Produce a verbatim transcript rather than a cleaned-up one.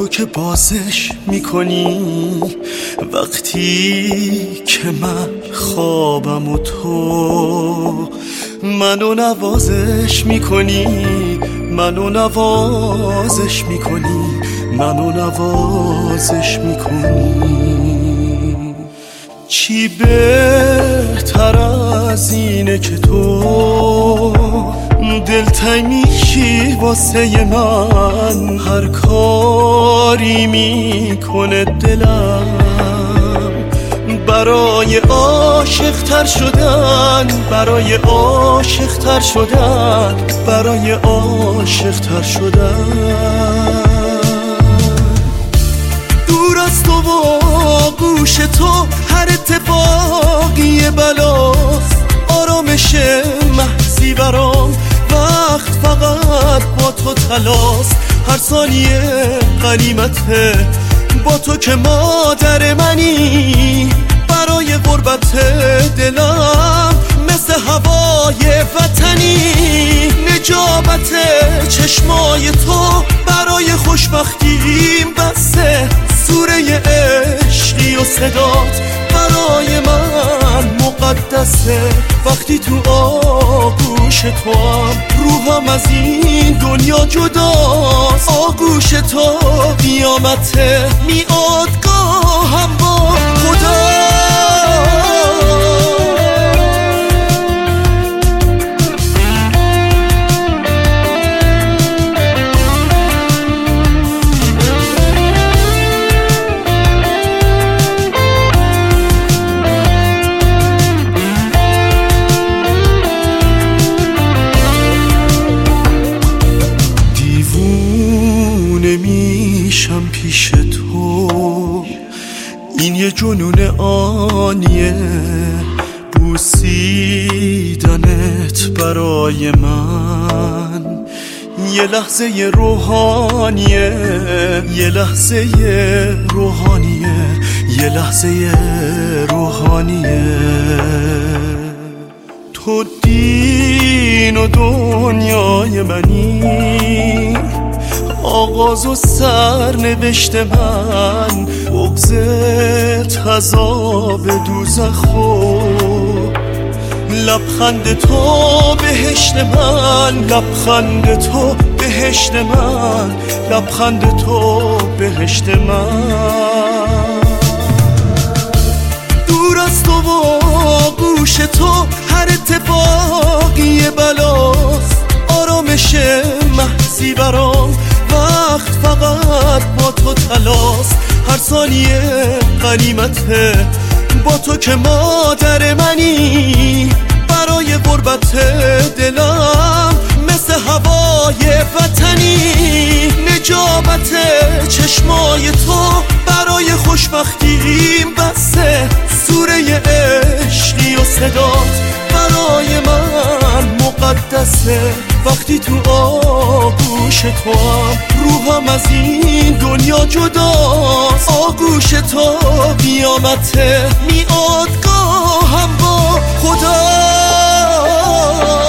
که بازش میکنی وقتی که من خوابم و تو منو نوازش میکنی منو نوازش میکنی منو نوازش میکنی. چی بهتر از اینه که تو دلتنگ میشی واسه من، هر کاری میکنه دلم برای عاشق تر شدن، برای عاشق تر شدن، برای عاشق تر شدن. دور از تو و گوش تو هر اتفاقی بلاست، آرامش محضی برام وقت فقط با تو تلاست. هر ثانیه غنیمته با تو که مادر منی، برای غربت دلم مثل هوای وطنی. نجابت چشمای تو برای خوشبختیم بسه، سوره عشقی و صدات برای من مقدسه. وقتی تو آغوش تو هم روحم از این دنیا جداست. آغوش تو قیامته، میادگاهم با خدا. نمیشم پیش تو، این یه جنون آنیه، بوسیدنت برای من یه لحظه روحانیه، یه لحظه روحانیه، یه لحظه روحانیه. تو دین و دنیای منی، آغاز و سرنوشت من، بغضت عذاب دوزخ و لبخند تو بهشت من، لبخند تو بهشت من، لبخند تو بهشت من. دور از تو و گوش تو هر اتفاقی بلاست، آرامش محضی برام وقت فقط با تو تلاست. هر ثانیه غنیمته با تو که مادر منی، برای غربت دلم مثل هوای وطنی. نجابت چشمای تو برای خوشبختیم بسه، سوره عشقی و صدات برای من مقدسه. وقتی تو آغوش تو هم روحم از این دنیا جداست. آغوش تو قیامته، میادگاهم با خدا.